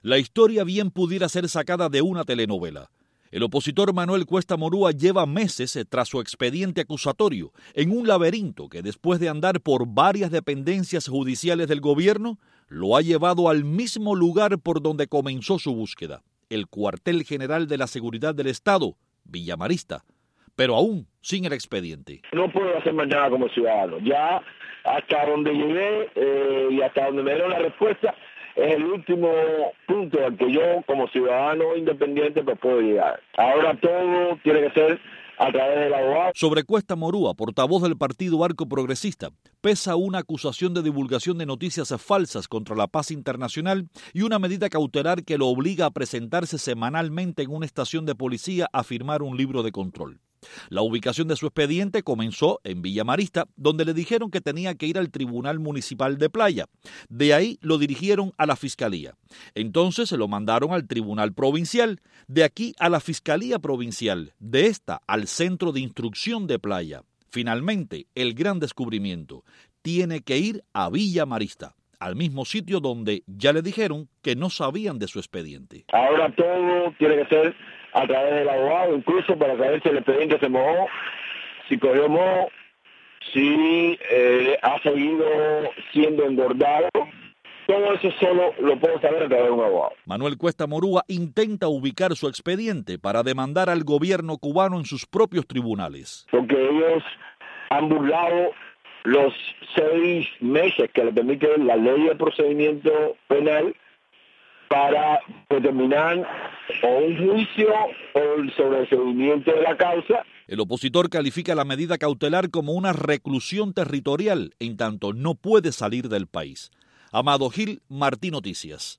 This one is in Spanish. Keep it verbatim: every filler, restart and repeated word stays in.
La historia bien pudiera ser sacada de una telenovela. El opositor Manuel Cuesta Morúa lleva meses tras su expediente acusatorio en un laberinto que, después de andar por varias dependencias judiciales del gobierno, lo ha llevado al mismo lugar por donde comenzó su búsqueda, el cuartel general de la seguridad del Estado, Villa Marista, pero aún sin el expediente. No puedo hacer más nada como ciudadano. Ya hasta donde llegué eh, y hasta donde me dieron la respuesta, es el último punto al que yo, como ciudadano independiente, pues puedo llegar. Ahora todo tiene que ser a través del abogado. Sobre Cuesta Morúa, portavoz del Partido Arco Progresista, pesa una acusación de divulgación de noticias falsas contra la paz internacional y una medida cautelar que lo obliga a presentarse semanalmente en una estación de policía a firmar un libro de control. La ubicación de su expediente comenzó en Villa Marista, donde le dijeron que tenía que ir al Tribunal Municipal de Playa. De ahí lo dirigieron a la Fiscalía. Entonces se lo mandaron al Tribunal Provincial, de aquí a la Fiscalía Provincial, de esta al Centro de Instrucción de Playa. Finalmente, el gran descubrimiento, tiene que ir a Villa Marista, al mismo sitio donde ya le dijeron que no sabían de su expediente. Ahora todo tiene que ser a través del abogado, incluso para saber si el expediente se mojó, si cogió moho, si eh, ha seguido siendo engordado. Todo eso solo lo puedo saber a través de un abogado. Manuel Cuesta Morúa intenta ubicar su expediente para demandar al gobierno cubano en sus propios tribunales. Porque ellos han burlado los seis meses que le permite la ley de procedimiento penal para determinar o un juicio sobre el seguimiento de la causa. El opositor califica la medida cautelar como una reclusión territorial, en tanto no puede salir del país. Amado Gil, Martí Noticias.